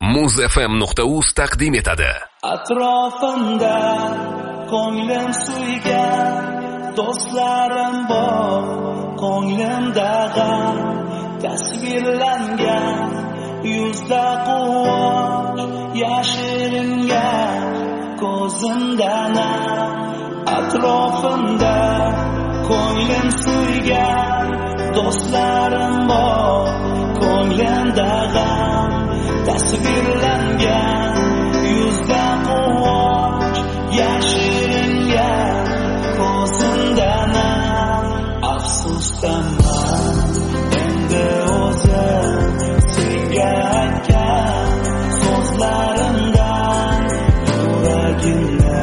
muzfm.uz taqdim etadi. Atrofimda ko'nglim suygan do'stlarim bor, ko'nglimda g'am tasvirlangan, yuzda quvonch yashiringan, ko'zimda nam. Atrofimda ko'nglim suygan do'stlarim bor, ko'nglimda g'am tasvirlangan, yuzda quvonch yashiringan, ko'zimda nam. Afsusdaman endi o'zim senga aytgan so'zlarimdan, yuragimni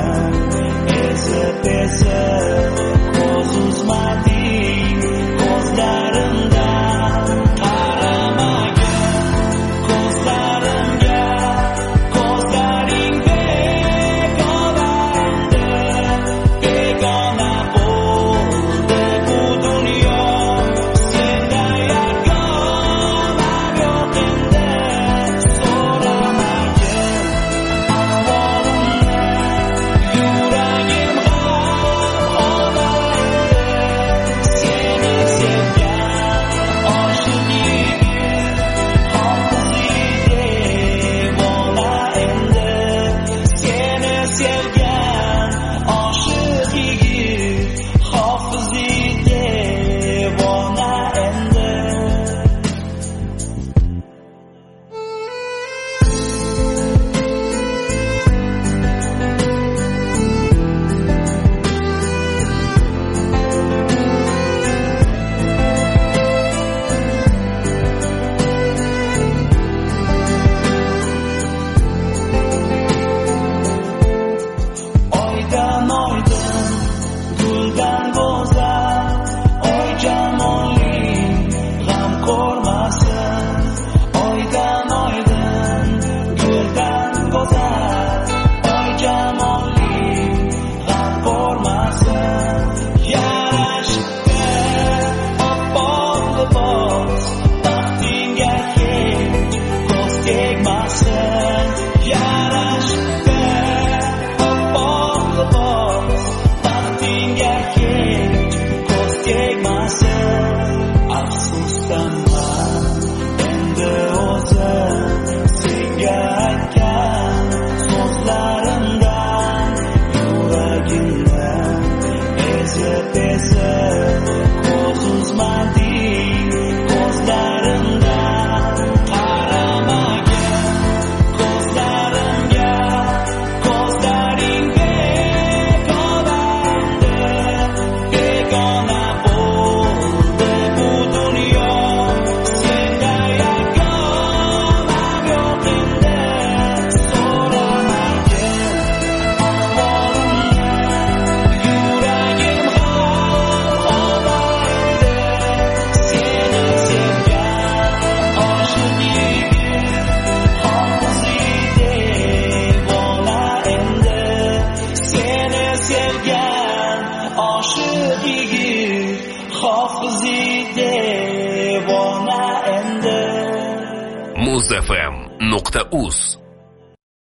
ezib ko'z uzmading ko'zlarimdan. Qaramagin ko'zlarimga, ko'zlaring begona endi, begona bo'ldi bu dunyo. Senda yagona yo'q endi, so'ramagin ahvolimni, yuragim g'am ola endi. Seni sevgan oshiq yigit hofizing devona endi. Seni sevgan oshiq yigit hofizing devona endi. Oydan oydin, guldan go'zal, oy jamoling g'am ko'rmasin. Oydan oydin, guldan go'zal, oy jamoling g'am ko'rmasin. Yarashibdi oppoq libos, baxtingga hech ko'z tegmasin. Yarashibdi oppoq libos, baxtingga hech ko'z tegmasin. Afsusdaman endi o'zim senga aytgan so'zlarimdan, yuragimni ezib ko'z uzmading ko'zlarimdan. Qaramagin ko'zlarimga, ko'zlaring begona endi, begona bo'ldi bu dunyo. Senda yagona yo'q endi, so'ramagin ahvolimni, yuragim g'am ola endi. Seni sevgan oshiq yigit hofizing devona endi. Seni sevgan oshiq yigit hofizing devona endi. muzfm.uz